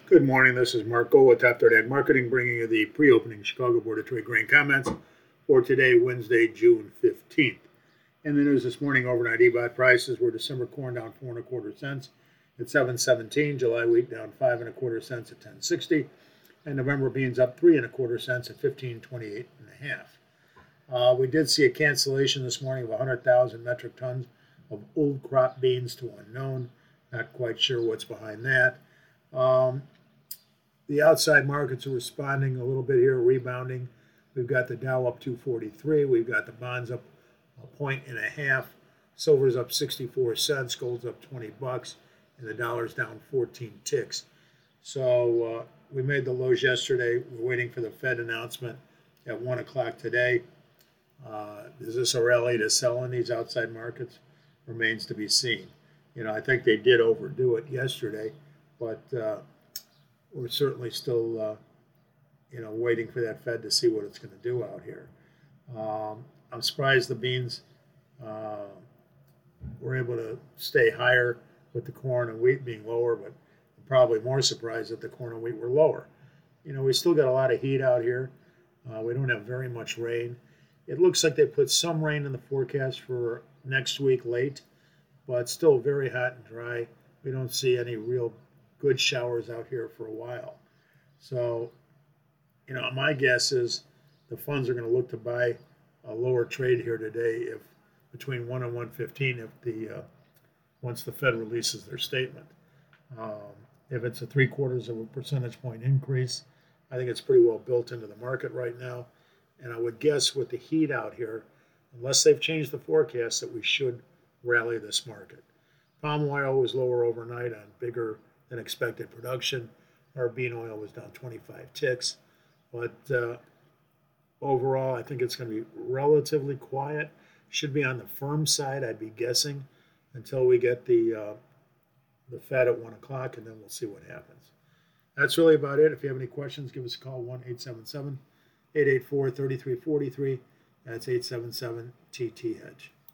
Good morning. This is Mark Gold with Top Third Ag Marketing, bringing you the pre-opening Chicago Board of Trade grain comments for today, Wednesday, June 15th. In the news this morning, overnight EBOT prices were December corn down 4.25 cents at 7.17, July wheat down 5.25 cents at 10.60, and November beans up 3.25 cents at 15.28.5. We did see a cancellation this morning of 100,000 metric tons of old crop beans to unknown. Not quite sure what's behind that. The outside markets are responding a little bit here, rebounding. We've got the Dow up 243. We've got the bonds up 1.5. Silver's up 64 cents. Gold's up $20, and the dollar's down 14 ticks. So we made the lows yesterday. We're waiting for the Fed announcement at 1 o'clock today. Is this a rally to sell in these outside markets? Remains to be seen. I think they did overdo it yesterday, but we're certainly still, waiting for that Fed to see what it's going to do out here. I'm surprised the beans were able to stay higher with the corn and wheat being lower, but I'm probably more surprised that the corn and wheat were lower. We still got a lot of heat out here. We don't have very much rain. It looks like they put some rain in the forecast for next week late, but it's still very hot and dry. We don't see any real good showers out here for a while. So, my guess is the funds are going to look to buy a lower trade here today, if between 1 and 115, if once the Fed releases their statement. If it's a 0.75 percentage point increase, I think it's pretty well built into the market right now. And I would guess with the heat out here, unless they've changed the forecast, that we should rally this market. Palm oil was lower overnight on bigger than expected production. Our bean oil was down 25 ticks. But overall, I think it's going to be relatively quiet. Should be on the firm side, I'd be guessing, until we get the Fed at 1 o'clock, and then we'll see what happens. That's really about it. If you have any questions, give us a call, 1-877-884-3343. That's 877-TT-HEDGE.